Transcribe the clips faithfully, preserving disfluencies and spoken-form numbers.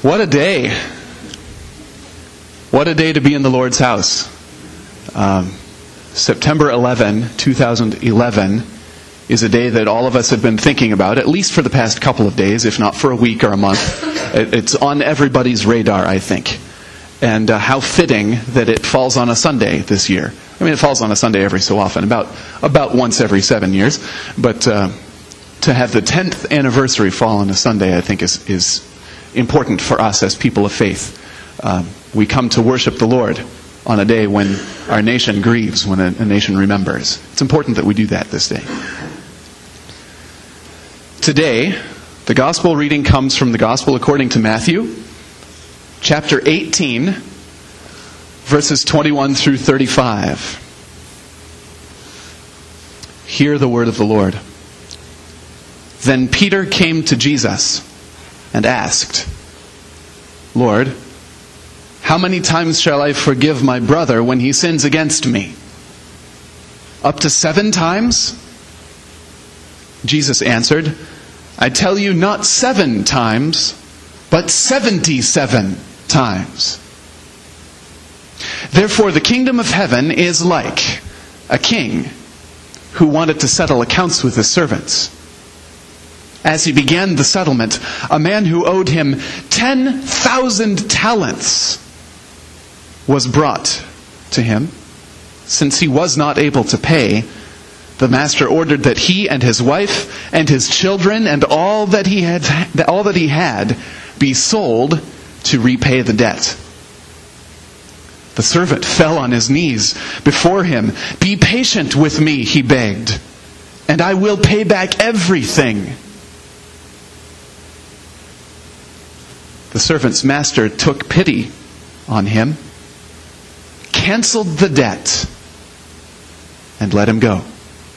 What a day. What a day to be in the Lord's house. Um, September eleventh, twenty eleven is a day that all of us have been thinking about, at least for the past couple of days, if not for a week or a month. It's on everybody's radar, I think. And uh, how fitting that it falls on a Sunday this year. I mean, it falls on a Sunday every so often, about about once every seven years. But uh, to have the tenth anniversary fall on a Sunday, I think is, is important for us as people of faith. Um, we come to worship the Lord on a day when our nation grieves, when a, a nation remembers. It's important that we do that this day. Today, the gospel reading comes from the Gospel according to Matthew, chapter eighteen, verses twenty-one through thirty-five. Hear the word of the Lord. Then Peter came to Jesus and asked, "Lord, how many times shall I forgive my brother when he sins against me? Up to seven times?" Jesus answered, "I tell you, not seven times, but seventy-seven times. Therefore the kingdom of heaven is like a king who wanted to settle accounts with his servants. As he began the settlement, a man who owed him ten thousand talents was brought to him. Since he was not able to pay, the master ordered that he and his wife and his children and all that he had all that he had be sold to repay the debt. The servant fell on his knees before him. "Be patient with me," he begged, "and I will pay back everything." The servant's master took pity on him, canceled the debt, and let him go.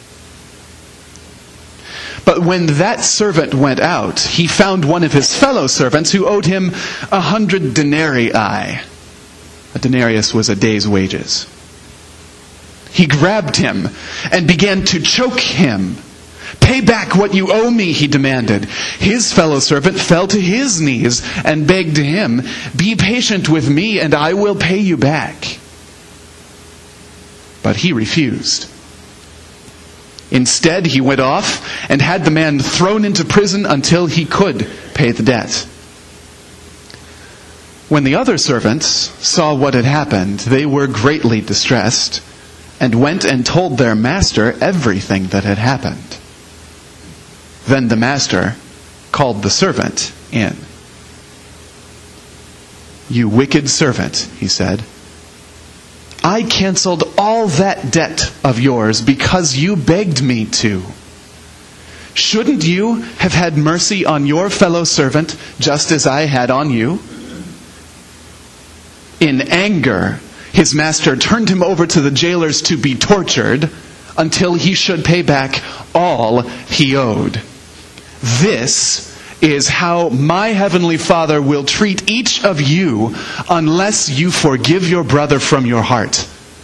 But when that servant went out, he found one of his fellow servants who owed him a hundred denarii. A denarius was a day's wages. He grabbed him and began to choke him. "Pay back what you owe me," he demanded. His fellow servant fell to his knees and begged him, "Be patient with me and I will pay you back." But he refused. Instead, he went off and had the man thrown into prison until he could pay the debt. When the other servants saw what had happened, they were greatly distressed and went and told their master everything that had happened. Then the master called the servant in. "You wicked servant," he said, "I canceled all that debt of yours because you begged me to. Shouldn't you have had mercy on your fellow servant just as I had on you?" In anger, his master turned him over to the jailers to be tortured until he should pay back all he owed. This is how my heavenly Father will treat each of you unless you forgive your brother from your heart.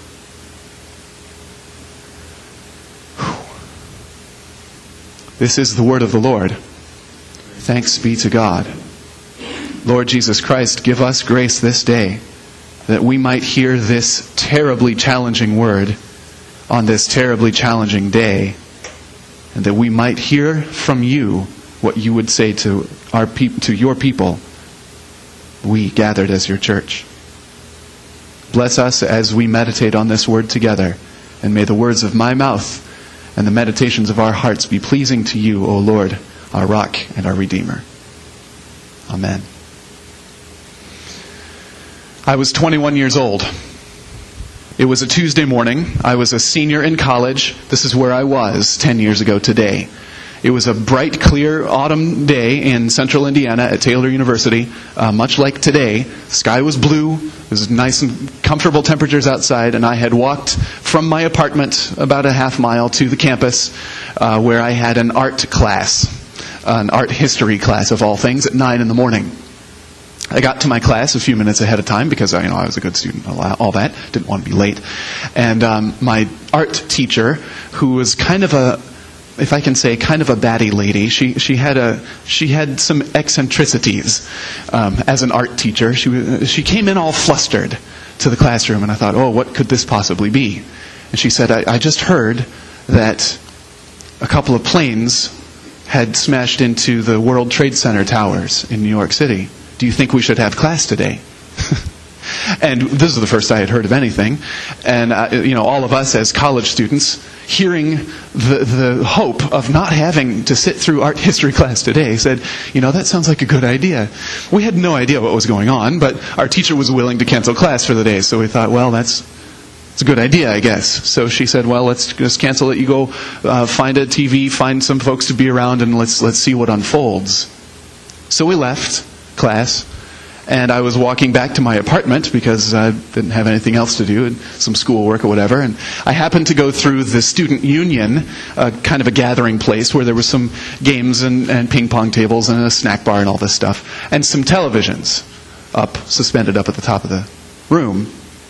This is the word of the Lord. Thanks be to God. Lord Jesus Christ, give us grace this day that we might hear this terribly challenging word on this terribly challenging day, and that we might hear from you what you would say to our peop- to your people, we gathered as your church. Bless us as we meditate on this word together, and may the words of my mouth and the meditations of our hearts be pleasing to you, O Lord, our rock and our Redeemer. Amen. I was twenty-one years old. It was a Tuesday morning. I was a senior in college. This is where I was ten years ago today. It was a bright, clear autumn day in central Indiana at Taylor University, uh, much like today. The sky was blue. It was nice and comfortable temperatures outside, and I had walked from my apartment about a half mile to the campus uh, where I had an art class, an art history class of all things, at nine in the morning. I got to my class a few minutes ahead of time because, you know, I was a good student, all that. Didn't want to be late. And um, my art teacher, who was kind of a if I can say, kind of a batty lady. She she had a she had some eccentricities um, as an art teacher. She she came in all flustered to the classroom, and I thought, oh, what could this possibly be? And she said, I, I just heard that a couple of planes had smashed into the World Trade Center towers in New York City. Do you think we should have class today? And this is the first I had heard of anything. And, uh, you know, all of us as college students, hearing the, the hope of not having to sit through art history class today, said, you know, that sounds like a good idea. We had no idea what was going on, but our teacher was willing to cancel class for the day. So we thought, well, that's, that's a good idea, I guess. So she said, well, let's just cancel it. You go uh, find a T V, find some folks to be around, and let's let's see what unfolds. So we left class. And I was walking back to my apartment because I didn't have anything else to do, some schoolwork or whatever. And I happened to go through the student union, uh, kind of a gathering place where there were some games and, and ping pong tables and a snack bar and all this stuff. And some televisions up, suspended up at the top of the room.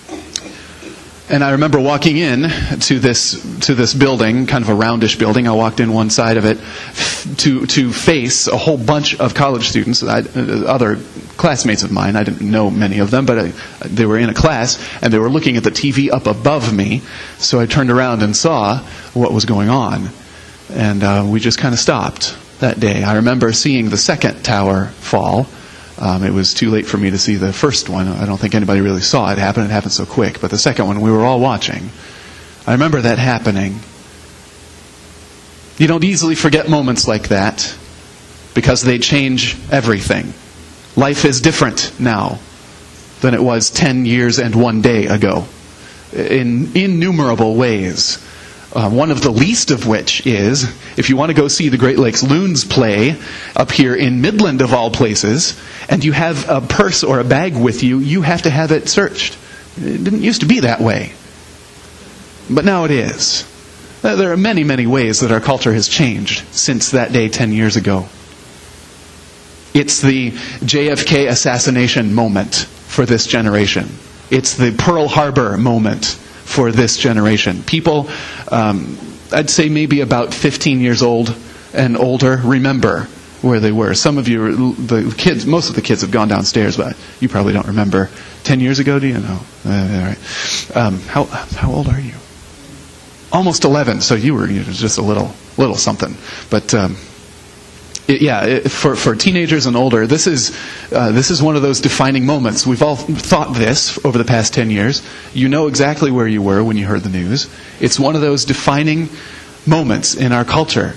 And I remember walking in to this to this building, kind of a roundish building. I walked in one side of it to to face a whole bunch of college students, I, other classmates of mine. I didn't know many of them, but I, they were in a class, and they were looking at the T V up above me. So I turned around and saw what was going on. And uh, we just kind of stopped that day. I remember seeing the second tower fall. Um, it was too late for me to see the first one. I don't think anybody really saw it happen. It happened so quick. But the second one, we were all watching. I remember that happening. You don't easily forget moments like that because they change everything. Life is different now than it was ten years and one day ago in innumerable ways. Uh, one of the least of which is, if you want to go see the Great Lakes Loons play up here in Midland of all places, and you have a purse or a bag with you, you have to have it searched. It didn't used to be that way. But now it is. There are many, many ways that our culture has changed since that day ten years ago. It's the J F K assassination moment for this generation. It's the Pearl Harbor moment for this generation. People, um, I'd say maybe about fifteen years old and older, remember where they were. Some of you, the kids, most of the kids have gone downstairs, but you probably don't remember. Ten years ago, do you know? Uh, all right. Um, how how old are you? Almost eleven. So you were, you know, just a little little something. But um, it, yeah, it, for for teenagers and older, this is uh, this is one of those defining moments. We've all thought this over the past ten years. You know exactly where you were when you heard the news. It's one of those defining moments in our culture.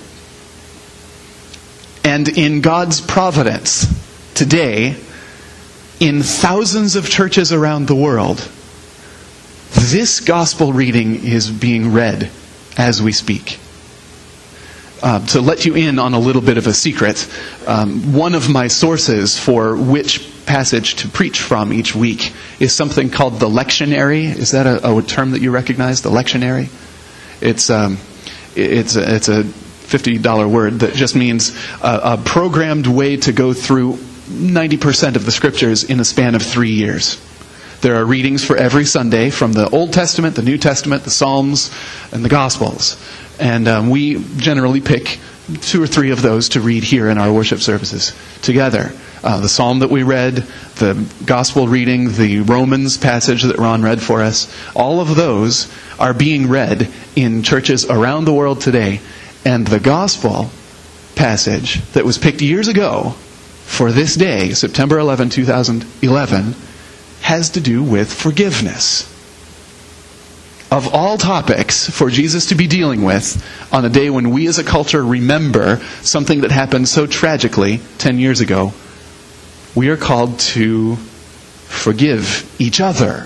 And in God's providence, today, in thousands of churches around the world, this gospel reading is being read as we speak. Uh, to let you in on a little bit of a secret, um, one of my sources for which passage to preach from each week is something called the lectionary. Is that a, a term that you recognize? The lectionary? It's um, it's a, it's a fifty dollar word that just means a, a programmed way to go through ninety percent of the scriptures in a span of three years. There are readings for every Sunday from the Old Testament, the New Testament, the Psalms, and the Gospels. And um, we generally pick two or three of those to read here in our worship services together. Uh, the Psalm that we read, the Gospel reading, the Romans passage that Ron read for us, all of those are being read in churches around the world today. And the Gospel passage that was picked years ago for this day, September eleventh, two thousand eleven, has to do with forgiveness. Of all topics for Jesus to be dealing with on a day when we as a culture remember something that happened so tragically ten years ago, we are called to forgive each other.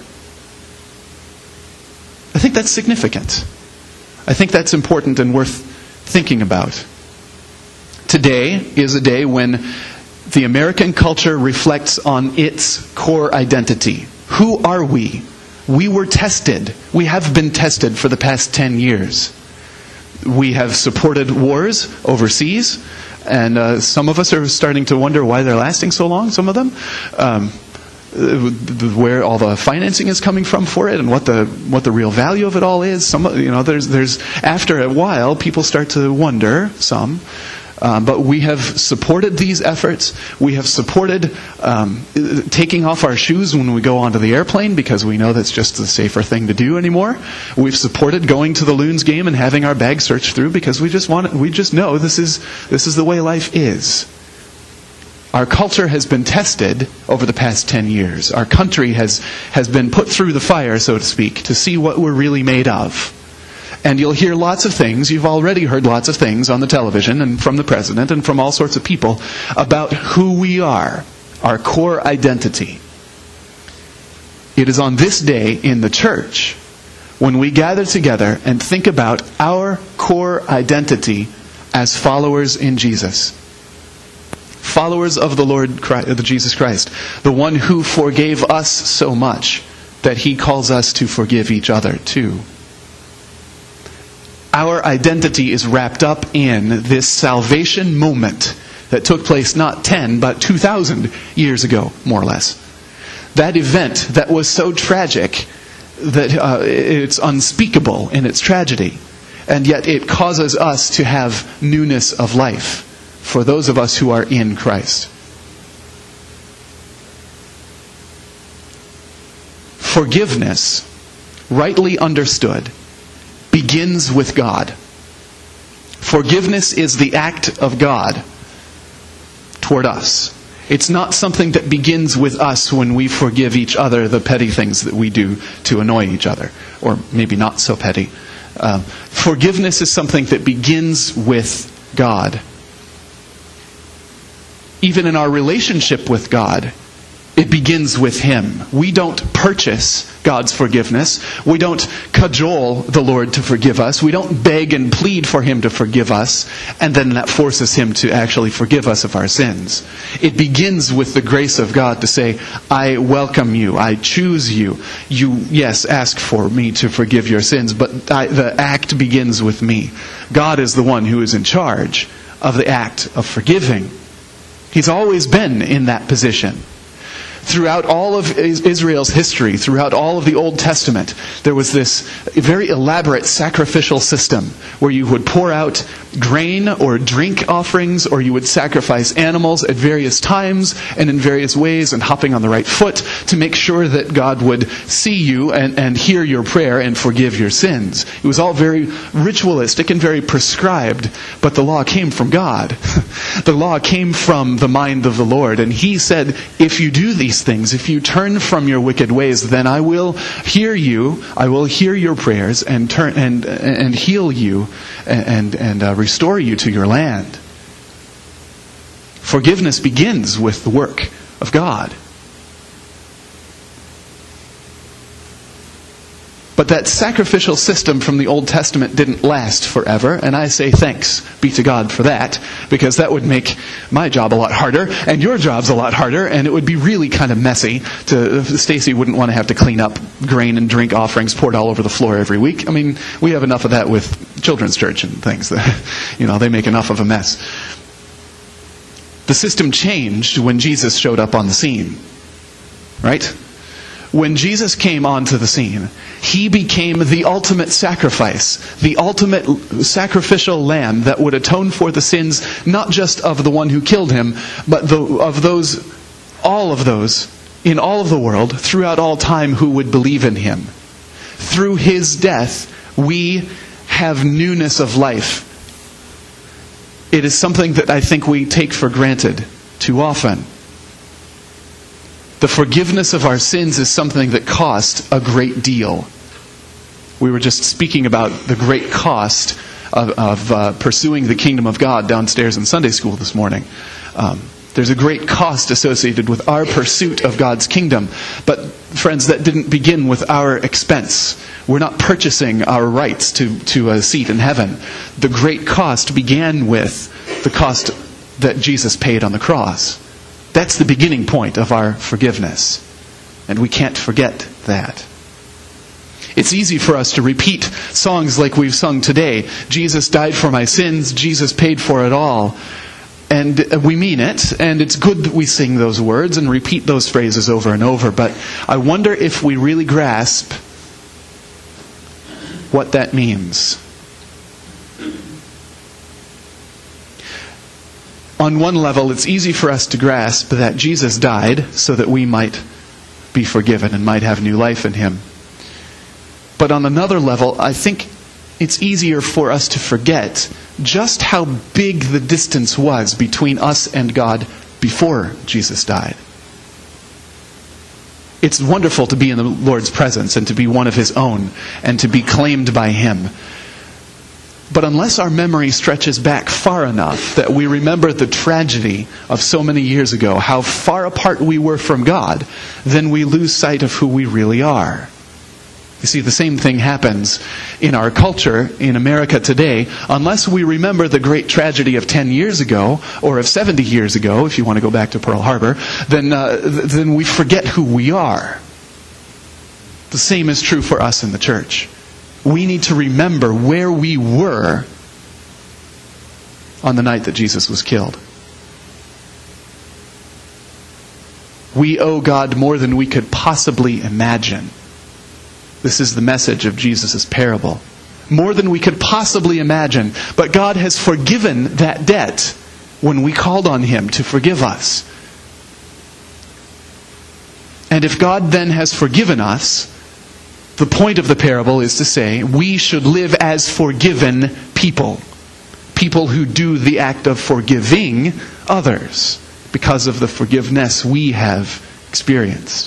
I think that's significant. I think that's important and worth thinking about. Today is a day when the American culture reflects on its core identity. Who are we? We were tested. We have been tested for the past ten years. We have supported wars overseas, and uh, some of us are starting to wonder why they're lasting so long, some of them. Um, where all the financing is coming from for it and what the what the real value of it all is. Some, you know, there's there's after a while, people start to wonder, some. Um, but we have supported these efforts. We have supported um, taking off our shoes when we go onto the airplane because we know that's just the safer thing to do anymore. We've supported going to the Loons game and having our bag searched through because we just want we just know this is this is the way life is. Our culture has been tested over the past ten years. Our country has has been put through the fire, so to speak, to see what we're really made of. And you'll hear lots of things, you've already heard lots of things on the television and from the president and from all sorts of people about who we are, our core identity. It is on this day in the church when we gather together and think about our core identity as followers in Jesus. Followers of the Lord Christ, of Jesus Christ, the one who forgave us so much that He calls us to forgive each other too. Our identity is wrapped up in this salvation moment that took place not ten, but two thousand years ago, more or less. That event that was so tragic that uh, it's unspeakable in its tragedy, and yet it causes us to have newness of life for those of us who are in Christ. Forgiveness, rightly understood, begins with God. Forgiveness is the act of God toward us. It's not something that begins with us when we forgive each other the petty things that we do to annoy each other, or maybe not so petty. Uh, forgiveness is something that begins with God. Even in our relationship with God, it begins with Him. We don't purchase God's forgiveness. We don't cajole the Lord to forgive us. We don't beg and plead for Him to forgive us, and then that forces Him to actually forgive us of our sins. It begins with the grace of God to say, I welcome you. I choose you. You, yes, ask for me to forgive your sins, but I, the act begins with me. God is the one who is in charge of the act of forgiving. He's always been in that position. Throughout all of Israel's history, throughout all of the Old Testament, there was this very elaborate sacrificial system where you would pour out grain or drink offerings, or you would sacrifice animals at various times and in various ways and hopping on the right foot to make sure that God would see you and, and hear your prayer and forgive your sins. It was all very ritualistic and very prescribed, but the law came from God. The law came from the mind of the Lord, and He said, if you do these things, if you turn from your wicked ways, then I will hear you, I will hear your prayers and turn and and heal you and and uh, restore you to your land. Forgiveness begins with the work of God. But that sacrificial system from the Old Testament didn't last forever, and I say thanks be to God for that, because that would make my job a lot harder, and your job's a lot harder, and it would be really kind of messy. To Stacy wouldn't want to have to clean up grain and drink offerings poured all over the floor every week. I mean, we have enough of that with children's church and things. That, you know, they make enough of a mess. The system changed when Jesus showed up on the scene, right? When Jesus came onto the scene, He became the ultimate sacrifice, the ultimate sacrificial lamb that would atone for the sins, not just of the one who killed Him, but the, of those, all of those, in all of the world, throughout all time, who would believe in Him. Through His death, we have newness of life. It is something that I think we take for granted too often. The forgiveness of our sins is something that cost a great deal. We were just speaking about the great cost of, of uh, pursuing the kingdom of God downstairs in Sunday school this morning. Um, there's a great cost associated with our pursuit of God's kingdom. But friends, that didn't begin with our expense. We're not purchasing our rights to, to a seat in heaven. The great cost began with the cost that Jesus paid on the cross. That's the beginning point of our forgiveness. And we can't forget that. It's easy for us to repeat songs like we've sung today. Jesus died for my sins. Jesus paid for it all. and we mean it, and it's good that we sing those words and repeat those phrases over and over, but I wonder if we really grasp what that means. On one level, it's easy for us to grasp that Jesus died so that we might be forgiven and might have new life in Him. But on another level, I think it's easier for us to forget just how big the distance was between us and God before Jesus died. It's wonderful to be in the Lord's presence and to be one of His own and to be claimed by Him. But unless our memory stretches back far enough that we remember the tragedy of so many years ago, how far apart we were from God, then we lose sight of who we really are. You see, the same thing happens in our culture, in America today. Unless we remember the great tragedy of ten years ago, or of seventy years ago, if you want to go back to Pearl Harbor, then, uh, then we forget who we are. The same is true for us in the church. We need to remember where we were on the night that Jesus was killed. We owe God more than we could possibly imagine. This is the message of Jesus' parable. More than we could possibly imagine. But God has forgiven that debt when we called on Him to forgive us. And if God then has forgiven us, the point of the parable is to say we should live as forgiven people. People who do the act of forgiving others because of the forgiveness we have experienced.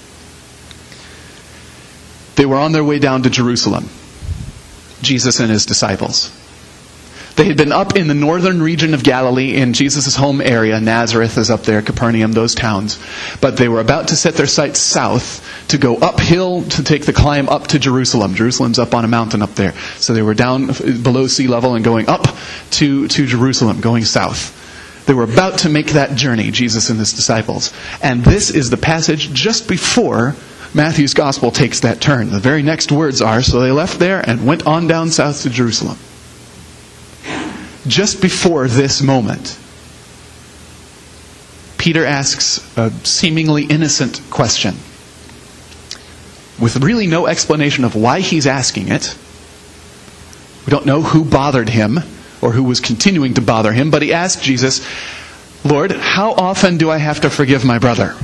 They were on their way down to Jerusalem, Jesus and His disciples. They had been up in the northern region of Galilee in Jesus' home area. Nazareth is up there, Capernaum, those towns. But they were about to set their sights south to go uphill to take the climb up to Jerusalem. Jerusalem's up on a mountain up there. So they were down below sea level and going up to, to Jerusalem, going south. They were about to make that journey, Jesus and His disciples. And this is the passage just before Matthew's Gospel takes that turn. The very next words are, so they left there and went on down south to Jerusalem. Just before this moment, Peter asks a seemingly innocent question with really no explanation of why he's asking it. We don't know who bothered him or who was continuing to bother him, but he asked Jesus, Lord, how often do I have to forgive my brother?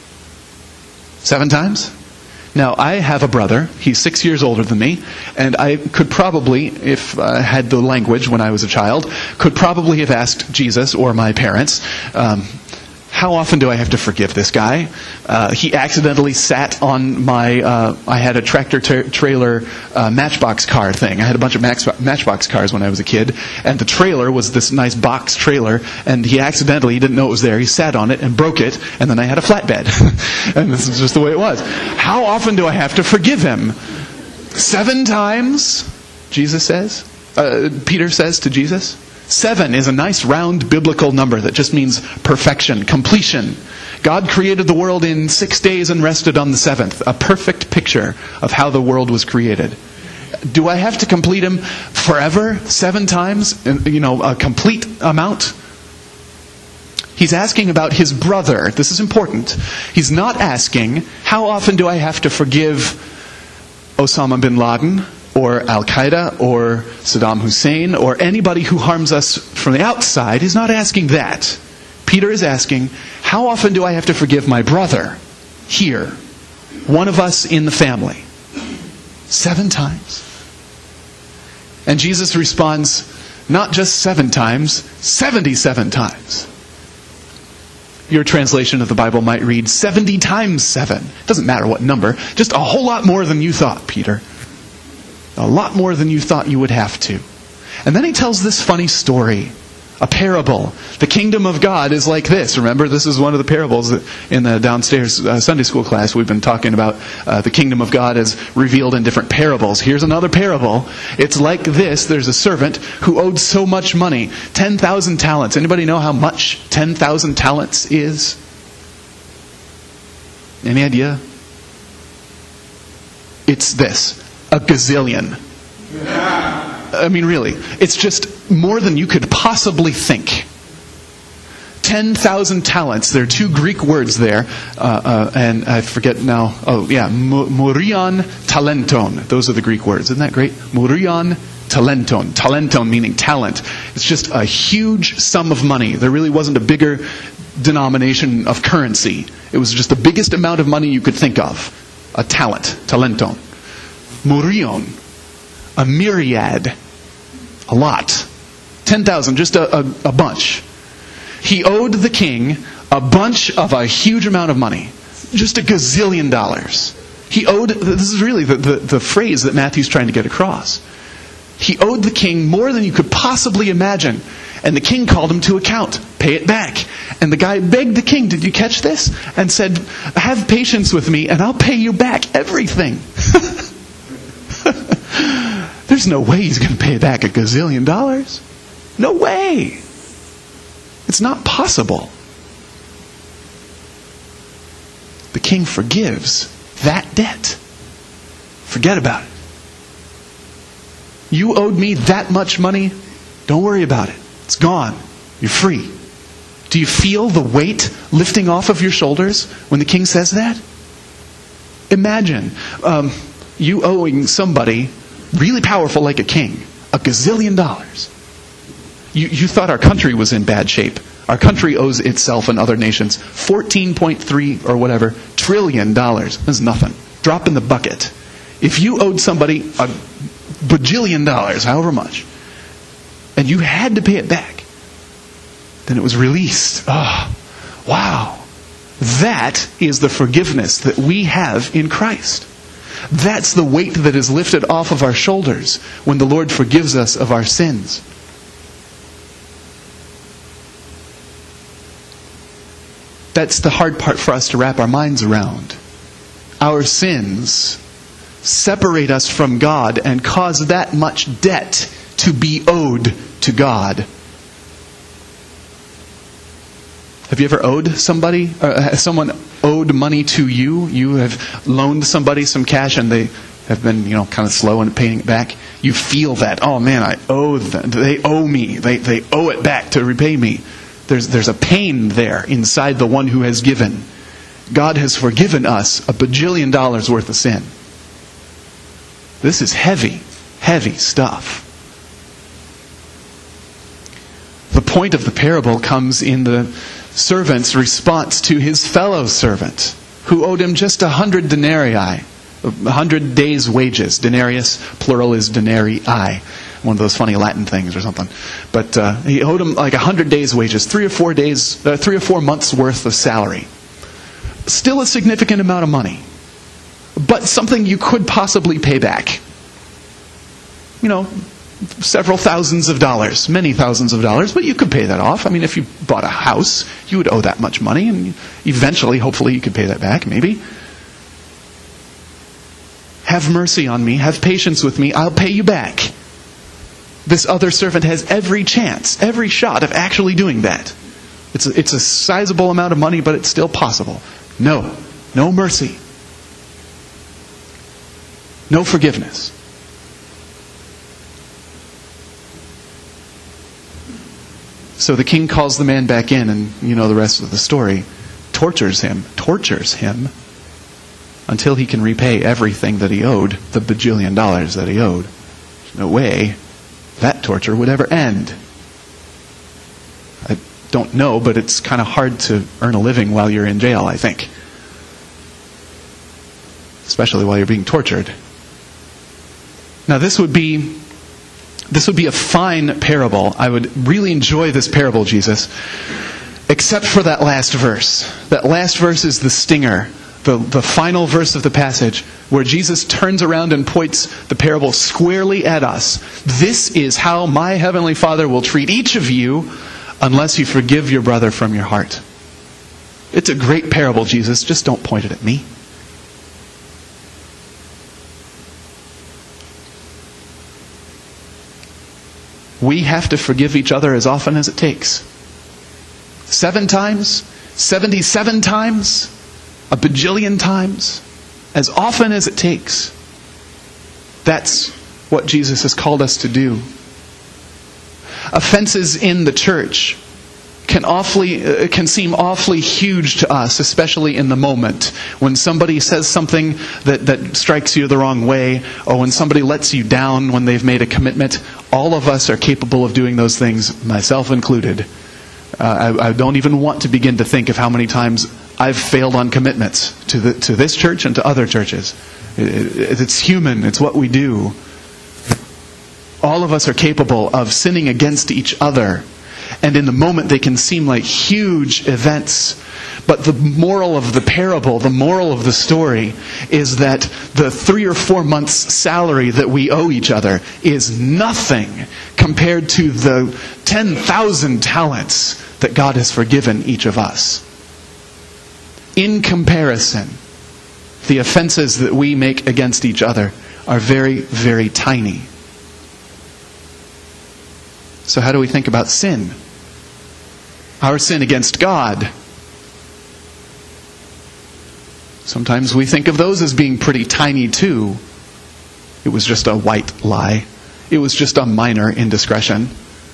Seven times? Now, I have a brother. He's six years older than me. And I could probably, if I had the language when I was a child, could probably have asked Jesus or my parents, um, how often do I have to forgive this guy? Uh, he accidentally sat on my, uh, I had a tractor tra- trailer uh, Matchbox car thing. I had a bunch of Max- Matchbox cars when I was a kid. And the trailer was this nice box trailer. And he accidentally, he didn't know it was there. He sat on it and broke it. And then I had a flatbed. And this is just the way it was. How often do I have to forgive him? Seven times, Jesus says. Uh, Peter says to Jesus. Seven is a nice round biblical number that just means perfection, completion. God created the world in six days and rested on the seventh. A perfect picture of how the world was created. Do I have to complete Him forever? Seven times? You know, a complete amount? He's asking about his brother. This is important. He's not asking, how often do I have to forgive Osama bin Laden, or Al-Qaeda, or Saddam Hussein, or anybody who harms us from the outside? He's not asking that. Peter is asking, how often do I have to forgive my brother here? One of us in the family. Seven times. And Jesus responds, not just seven times, seventy-seven times. Your translation of the Bible might read seventy times seven. It doesn't matter what number. Just a whole lot more than you thought, Peter. A lot more than you thought you would have to. And then he tells this funny story. A parable. The kingdom of God is like this. Remember, this is one of the parables in the downstairs uh, Sunday school class. We've been talking about uh, the kingdom of God as revealed in different parables. Here's another parable. It's like this. There's a servant who owed so much money. ten thousand talents. Anybody know how much ten thousand talents is? Any idea? It's this. A gazillion. I mean, really. It's just more than you could possibly think. ten thousand talents. There are two Greek words there, uh, uh, and I forget now. Oh, yeah, murion talenton. Those are the Greek words. Isn't that great? Murion talenton. Talenton meaning talent. It's just a huge sum of money. There really wasn't a bigger denomination of currency. It was just the biggest amount of money you could think of. A talent. Talenton. Murion. A myriad. A lot. ten thousand. Just a, a, a bunch. He owed the king a bunch of a huge amount of money. Just a gazillion dollars. He owed, this is really the, the, the phrase that Matthew's trying to get across. He owed the king more than you could possibly imagine. And the king called him to account. Pay it back. And the guy begged the king, did you catch this? And said, have patience with me and I'll pay you back everything. There's no way he's going to pay back a gazillion dollars. No way. It's not possible. The king forgives that debt. Forget about it. You owed me that much money. Don't worry about it. It's gone. You're free. Do you feel the weight lifting off of your shoulders when the king says that? Imagine um, you owing somebody really powerful like a king a gazillion dollars. You, you thought our country was in bad shape. Our country owes itself and other nations fourteen point three or whatever trillion dollars. That's nothing. Drop in the bucket. If you owed somebody a bajillion dollars, however much, and you had to pay it back, then it was released. Oh, wow. That is the forgiveness that we have in Christ. That's the weight that is lifted off of our shoulders when the Lord forgives us of our sins. That's the hard part for us to wrap our minds around. Our sins separate us from God and cause that much debt to be owed to God. Have you ever owed somebody, or has someone owed money to you? You have loaned somebody some cash and they have been, you know, kind of slow in paying it back. You feel that, oh man, I owe them. They owe me. They they owe it back to repay me. There's there's a pain there inside the one who has given. God has forgiven us a bajillion dollars worth of sin. This is heavy, heavy stuff. The point of the parable comes in the servant's response to his fellow servant, who owed him just a hundred denarii, a hundred days' wages. Denarius, plural is denarii. One of those funny Latin things or something. But uh, he owed him like a hundred days' wages, three or four days, uh, three or four months' worth of salary. Still a significant amount of money, but something you could possibly pay back. You know, several thousands of dollars, many thousands of dollars, but you could pay that off. I mean, if you bought a house, you would owe that much money, and eventually, hopefully, you could pay that back, maybe. Have mercy on me, have patience with me, I'll pay you back. This other servant has every chance, every shot of actually doing that. It's a, it's a sizable amount of money, but it's still possible. No, no mercy. No forgiveness. So the king calls the man back in, and you know the rest of the story. Tortures him, tortures him, until he can repay everything that he owed, the bajillion dollars that he owed. There's no way that torture would ever end. I don't know, but it's kind of hard to earn a living while you're in jail, I think. Especially while you're being tortured. Now this would be this would be a fine parable. I would really enjoy this parable, Jesus, except for that last verse. That last verse is the stinger. The, the final verse of the passage, where Jesus turns around and points the parable squarely at us. This is how my heavenly Father will treat each of you unless you forgive your brother from your heart. It's a great parable, Jesus. Just don't point it at me. We have to forgive each other as often as it takes. Seven times? Seventy-seven times? A bajillion times, as often as it takes. That's what Jesus has called us to do. Offenses in the church can awfully uh, can seem awfully huge to us, especially in the moment. When somebody says something that, that strikes you the wrong way, or when somebody lets you down when they've made a commitment, all of us are capable of doing those things, myself included. Uh, I, I don't even want to begin to think of how many times I've failed on commitments to the, to this church and to other churches. It, it, it's human. It's what we do. All of us are capable of sinning against each other. And in the moment they can seem like huge events. But the moral of the parable, the moral of the story, is that the three or four months' salary that we owe each other is nothing compared to the ten thousand talents that God has forgiven each of us. In comparison, the offenses that we make against each other are very, very tiny. So how do we think about sin? Our sin against God. Sometimes we think of those as being pretty tiny too. It was just a white lie. It was just a minor indiscretion.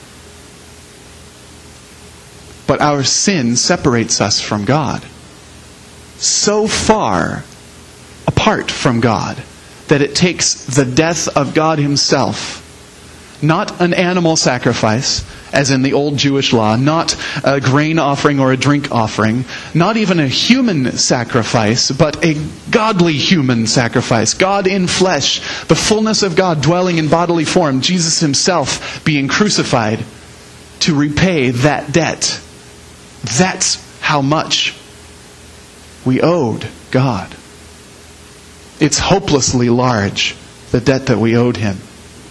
But our sin separates us from God so far apart from God that it takes the death of God Himself. Not an animal sacrifice, as in the old Jewish law, not a grain offering or a drink offering, not even a human sacrifice, but a godly human sacrifice. God in flesh, the fullness of God dwelling in bodily form, Jesus Himself being crucified to repay that debt. That's how much we owed God. It's hopelessly large, the debt that we owed Him.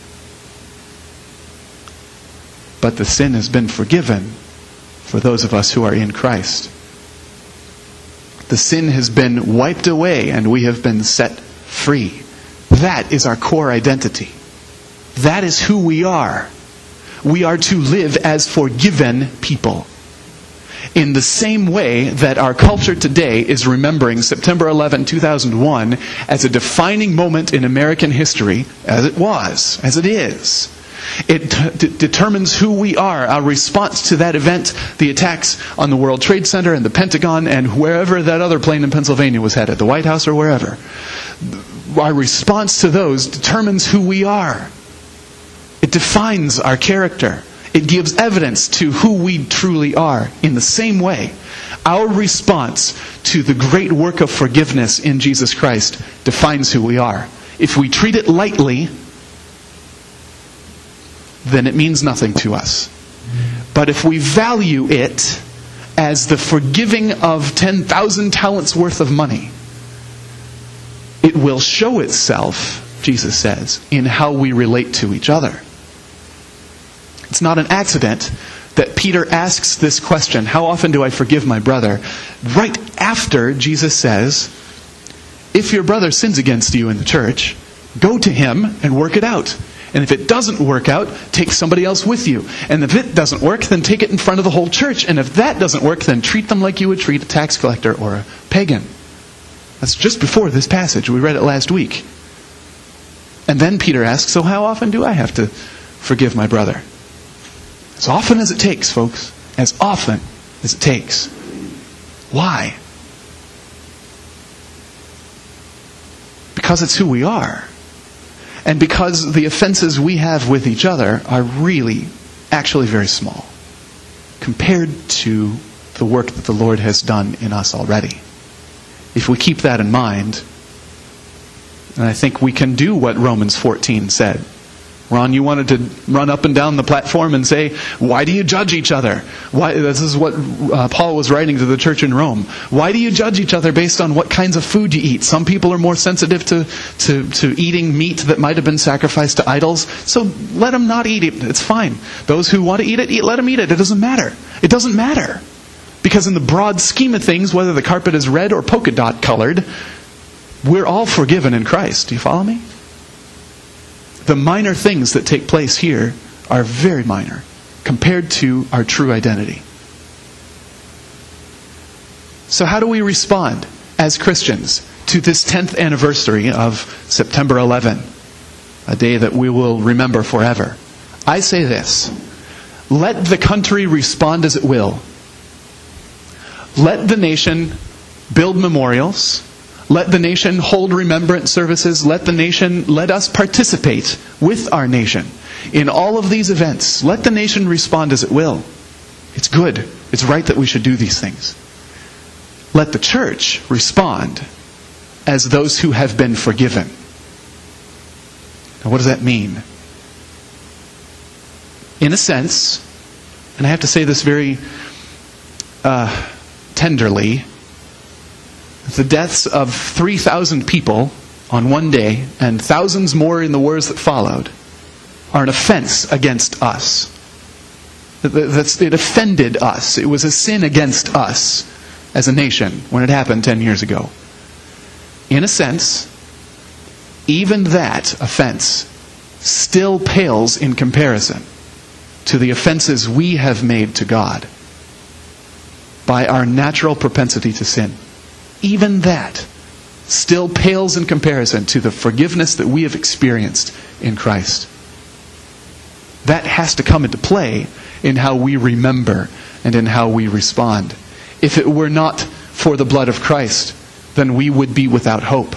But the sin has been forgiven for those of us who are in Christ. The sin has been wiped away and we have been set free. That is our core identity. That is who we are. We are to live as forgiven people. In the same way that our culture today is remembering September eleventh, two thousand one as a defining moment in American history, as it was, as it is. It t- d- determines who we are, our response to that event, the attacks on the World Trade Center and the Pentagon and wherever that other plane in Pennsylvania was headed, the White House or wherever. Our response to those determines who we are. It defines our character. It gives evidence to who we truly are. In the same way, our response to the great work of forgiveness in Jesus Christ defines who we are. If we treat it lightly, then it means nothing to us. But if we value it as the forgiving of ten thousand talents worth of money, it will show itself, Jesus says, in how we relate to each other. It's not an accident that Peter asks this question, how often do I forgive my brother? Right after Jesus says, if your brother sins against you in the church, go to him and work it out. And if it doesn't work out, take somebody else with you. And if it doesn't work, then take it in front of the whole church. And if that doesn't work, then treat them like you would treat a tax collector or a pagan. That's just before this passage. We read it last week. And then Peter asks, so how often do I have to forgive my brother? As often as it takes, folks. As often as it takes. Why? Because it's who we are. And because the offenses we have with each other are really, actually very small compared to the work that the Lord has done in us already. If we keep that in mind, then I think we can do what Romans fourteen said. Ron, you wanted to run up and down the platform and say, why do you judge each other? Why? This is what uh, Paul was writing to the church in Rome. Why do you judge each other based on what kinds of food you eat? Some people are more sensitive to, to, to eating meat that might have been sacrificed to idols. So let them not eat it. It's fine. Those who want to eat it, eat, let them eat it. It doesn't matter. It doesn't matter. Because in the broad scheme of things, whether the carpet is red or polka dot colored, we're all forgiven in Christ. Do you follow me? The minor things that take place here are very minor compared to our true identity. So how do we respond as Christians to this tenth anniversary of September eleventh, a day that we will remember forever? I say this: let the country respond as it will. Let the nation build memorials. Let the nation hold remembrance services. Let the nation, let us participate with our nation in all of these events. Let the nation respond as it will. It's good. It's right that we should do these things. Let the church respond as those who have been forgiven. Now, what does that mean? In a sense, and I have to say this very uh, tenderly, the deaths of three thousand people on one day and thousands more in the wars that followed are an offense against us. It offended us. It was a sin against us as a nation when it happened ten years ago. In a sense, even that offense still pales in comparison to the offenses we have made to God by our natural propensity to sin. Even that still pales in comparison to the forgiveness that we have experienced in Christ. That has to come into play in how we remember and in how we respond. If it were not for the blood of Christ, then we would be without hope.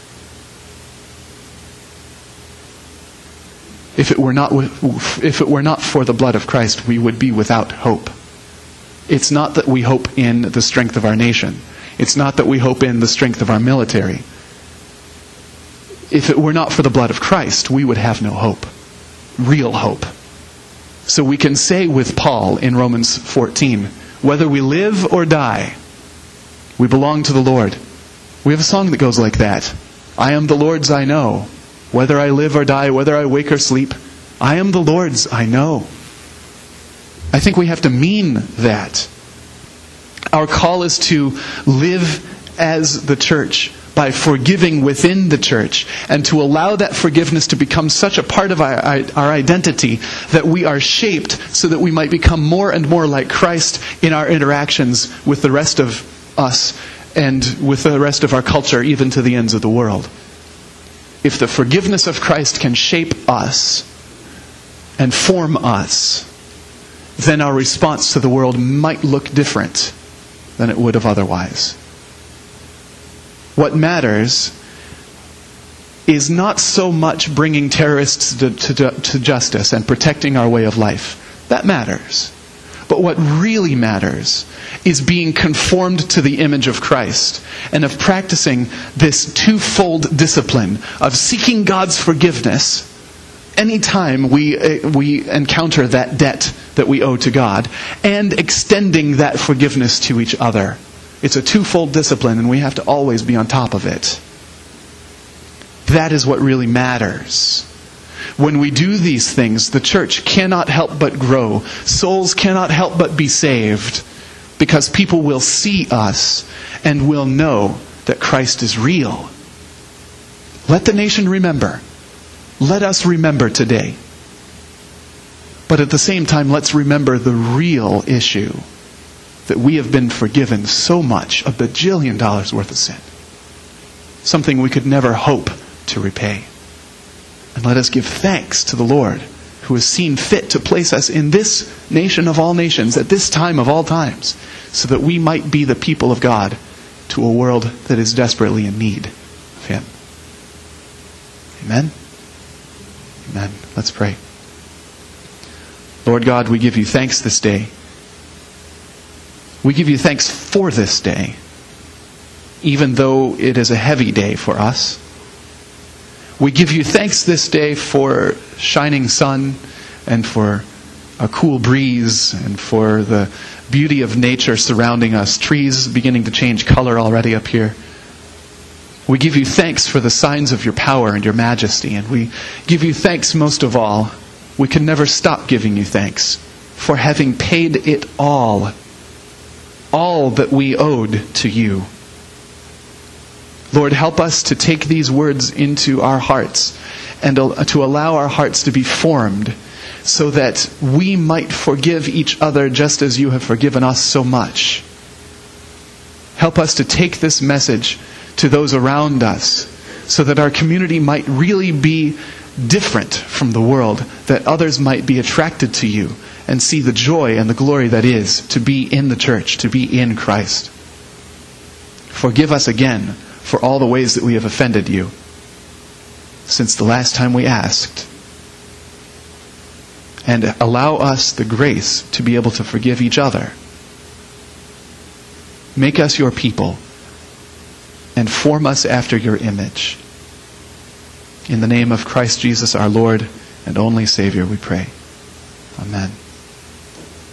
If it were not, if it were not for the blood of Christ, we would be without hope. It's not that we hope in the strength of our nation. It's not that we hope in the strength of our military. If it were not for the blood of Christ, we would have no hope. Real hope. So we can say with Paul in Romans fourteen, whether we live or die, we belong to the Lord. We have a song that goes like that. I am the Lord's, I know. Whether I live or die, whether I wake or sleep, I am the Lord's, I know. I think we have to mean that. Our call is to live as the church by forgiving within the church and to allow that forgiveness to become such a part of our, our identity that we are shaped so that we might become more and more like Christ in our interactions with the rest of us and with the rest of our culture, even to the ends of the world. If the forgiveness of Christ can shape us and form us, then our response to the world might look different than it would have otherwise. What matters is not so much bringing terrorists to, to, to justice and protecting our way of life. That matters. But what really matters is being conformed to the image of Christ and of practicing this twofold discipline of seeking God's forgiveness anytime we, we encounter that debt that we owe to God and extending that forgiveness to each other. It's a twofold discipline and we have to always be on top of it. That is what really matters. When we do these things, the church cannot help but grow. Souls cannot help but be saved because people will see us and will know that Christ is real. Let the nation remember. Let us remember today. But at the same time, let's remember the real issue. That we have been forgiven so much, a bajillion dollars worth of sin. Something we could never hope to repay. And let us give thanks to the Lord who has seen fit to place us in this nation of all nations at this time of all times so that we might be the people of God to a world that is desperately in need of Him. Amen? Amen. Let's pray. Lord God, we give you thanks this day. We give you thanks for this day, even though it is a heavy day for us. We give you thanks this day for shining sun and for a cool breeze and for the beauty of nature surrounding us, trees beginning to change color already up here. We give you thanks for the signs of your power and your majesty, and we give you thanks most of all. We can never stop giving you thanks for having paid it all. All that we owed to you. Lord, help us to take these words into our hearts and to allow our hearts to be formed so that we might forgive each other just as you have forgiven us so much. Help us to take this message to those around us so that our community might really be different from the world, that others might be attracted to you and see the joy and the glory that is to be in the church, to be in Christ. Forgive us again for all the ways that we have offended you since the last time we asked. And allow us the grace to be able to forgive each other. Make us your people and form us after your image. In the name of Christ Jesus our Lord and only Savior we pray. Amen.